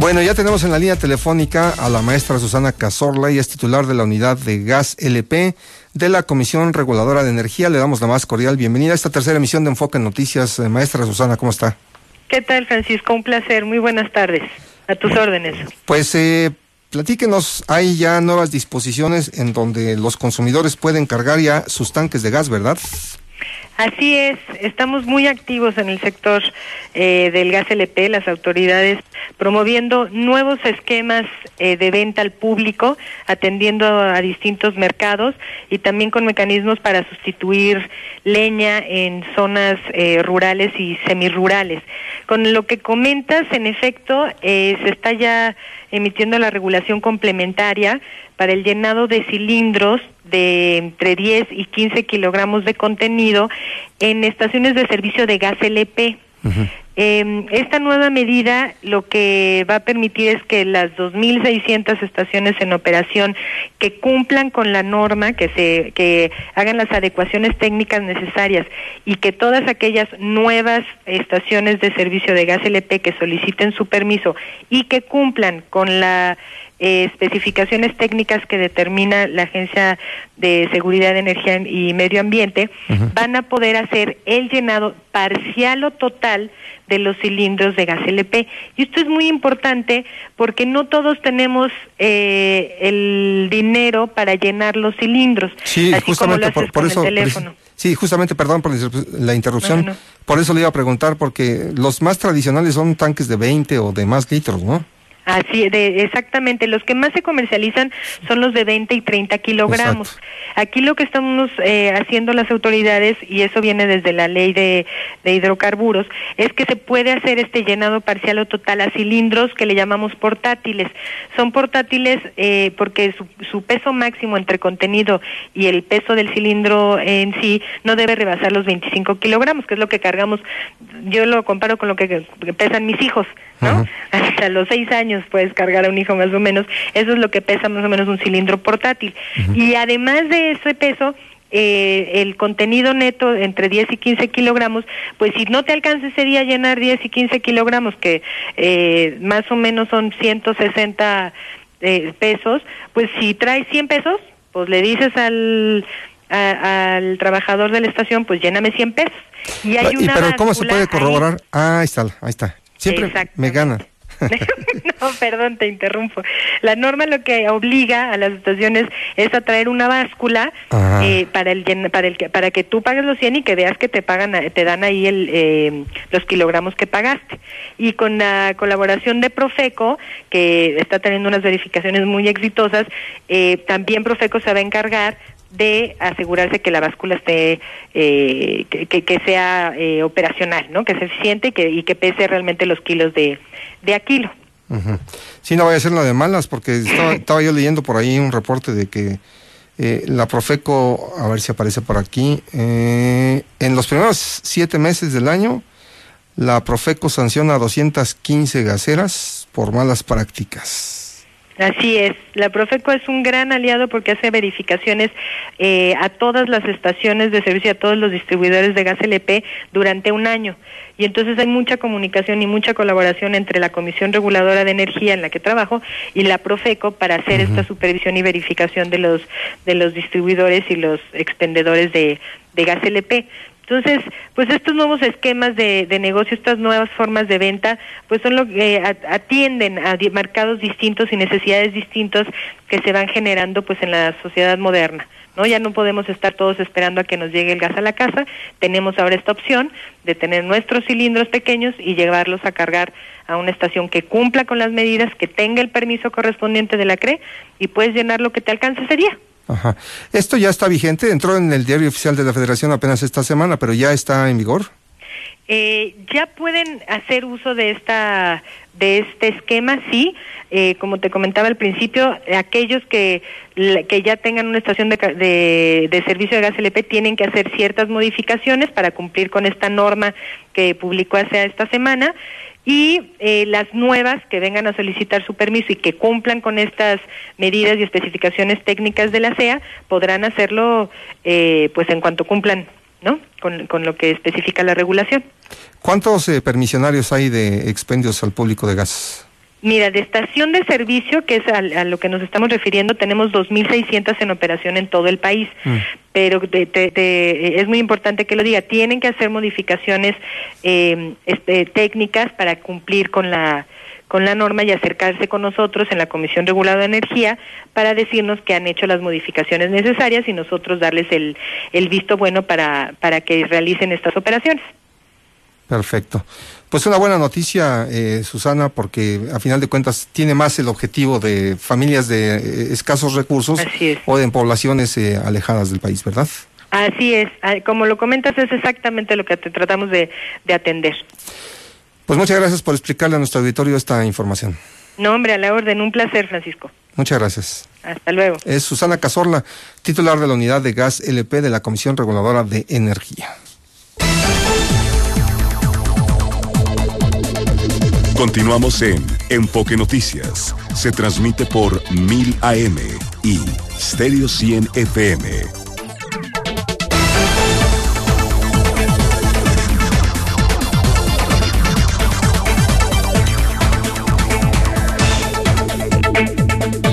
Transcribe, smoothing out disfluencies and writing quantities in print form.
Bueno, ya tenemos en la línea telefónica a la maestra Susana Cazorla, y es titular de la unidad de Gas LP de la Comisión Reguladora de Energía. Le damos la más cordial bienvenida a esta tercera emisión de Enfoque en Noticias. Maestra Susana, ¿cómo está? ¿Qué tal, Francisco? Un placer, muy buenas tardes. A tus órdenes. Pues platíquenos, hay ya nuevas disposiciones en donde los consumidores pueden cargar ya sus tanques de gas, ¿verdad? Así es, estamos muy activos en el sector del gas LP, las autoridades promoviendo nuevos esquemas de venta al público, atendiendo a distintos mercados y también con mecanismos para sustituir leña en zonas rurales y semirurales. Con lo que comentas, en efecto, se está ya emitiendo la regulación complementaria para el llenado de cilindros de entre 10 y 15 kilogramos de contenido en estaciones de servicio de gas LP. Uh-huh. Esta nueva medida lo que va a permitir es que las 2.600 estaciones en operación que cumplan con la norma, que hagan las adecuaciones técnicas necesarias, y que todas aquellas nuevas estaciones de servicio de gas LP que soliciten su permiso y que cumplan con la especificaciones técnicas que determina la Agencia de Seguridad de Energía y Medio Ambiente, uh-huh, van a poder hacer el llenado parcial o total de los cilindros de gas LP. Y esto es muy importante porque no todos tenemos el dinero para llenar los cilindros, sí, así justamente como lo haces por con eso, el teléfono. Sí, justamente, perdón por la interrupción. No. Por eso le iba a preguntar, porque los más tradicionales son tanques de 20 o de más litros, ¿no? Así, exactamente. Los que más se comercializan son los de 20 y 30 kilogramos. Exacto. Aquí lo que estamos haciendo las autoridades, y eso viene desde la ley de hidrocarburos, es que se puede hacer este llenado parcial o total a cilindros que le llamamos portátiles. Son portátiles porque su peso máximo entre contenido y el peso del cilindro en sí no debe rebasar los 25 kilogramos, que es lo que cargamos. Yo lo comparo con lo que pesan mis hijos, ¿no? Uh-huh. Hasta los 6 años puedes cargar a un hijo más o menos. Eso es lo que pesa más o menos un cilindro portátil. Uh-huh. Y además de ese peso, el contenido neto entre 10 y 15 kilogramos, pues si no te alcanza ese día a llenar 10 y 15 kilogramos, que más o menos son 160 pesos, pues si traes 100 pesos, pues le dices al trabajador de la estación, pues lléname 100 pesos. Y hay una pero ¿cómo se puede corroborar? Ahí está. Siempre me gana. No, perdón, te interrumpo. La norma lo que obliga a las estaciones es a traer una báscula para que tú pagues los 100 y que veas que te dan ahí los kilogramos que pagaste. Y con la colaboración de Profeco, que está teniendo unas verificaciones muy exitosas, también Profeco se va a encargar de asegurarse que la báscula esté que sea operacional, ¿no? Que sea eficiente y que pese realmente los kilos de a kilo. Uh-huh. Sí, no vaya a ser la de malas, porque estaba yo leyendo por ahí un reporte de que la Profeco, a ver si aparece por aquí, en los primeros 7 meses del año, la Profeco sanciona a 215 gaseras por malas prácticas. Así es, la Profeco es un gran aliado porque hace verificaciones a todas las estaciones de servicio, a todos los distribuidores de gas LP durante un año. Y entonces hay mucha comunicación y mucha colaboración entre la Comisión Reguladora de Energía, en la que trabajo, y la Profeco para hacer esta supervisión y verificación de los distribuidores y los expendedores de gas LP. Entonces, pues estos nuevos esquemas de negocio, estas nuevas formas de venta, pues son lo que atienden a mercados distintos y necesidades distintas que se van generando pues en la sociedad moderna, ¿no? Ya no podemos estar todos esperando a que nos llegue el gas a la casa. Tenemos ahora esta opción de tener nuestros cilindros pequeños y llevarlos a cargar a una estación que cumpla con las medidas, que tenga el permiso correspondiente de la CRE, y puedes llenar lo que te alcance ese día. Ajá. ¿Esto ya está vigente? Entró en el Diario Oficial de la Federación apenas esta semana, pero ¿ya está en vigor? Ya pueden hacer uso de este esquema, sí. Como te comentaba al principio, aquellos que ya tengan una estación de servicio de gas LP tienen que hacer ciertas modificaciones para cumplir con esta norma que publicó hace esta semana. Y las nuevas que vengan a solicitar su permiso y que cumplan con estas medidas y especificaciones técnicas de la CEA podrán hacerlo pues en cuanto cumplan, ¿no? Con lo que especifica la regulación. ¿Cuántos permisionarios hay de expendios al público de gas? Mira, de estación de servicio, que es a lo que nos estamos refiriendo, tenemos 2.600 en operación en todo el país. Pero es muy importante que lo diga, tienen que hacer modificaciones técnicas para cumplir con la norma y acercarse con nosotros en la Comisión Reguladora de Energía para decirnos que han hecho las modificaciones necesarias y nosotros darles el visto bueno para que realicen estas operaciones. Perfecto. Pues una buena noticia, Susana, porque a final de cuentas tiene más el objetivo de familias de escasos recursos o de poblaciones alejadas del país, ¿verdad? Así es. Como lo comentas, es exactamente lo que tratamos de atender. Pues muchas gracias por explicarle a nuestro auditorio esta información. No, hombre, a la orden. Un placer, Francisco. Muchas gracias. Hasta luego. Es Susana Cazorla, titular de la Unidad de Gas LP de la Comisión Reguladora de Energía. Continuamos en Enfoque Noticias. Se transmite por 1000 AM y Stereo 100 FM.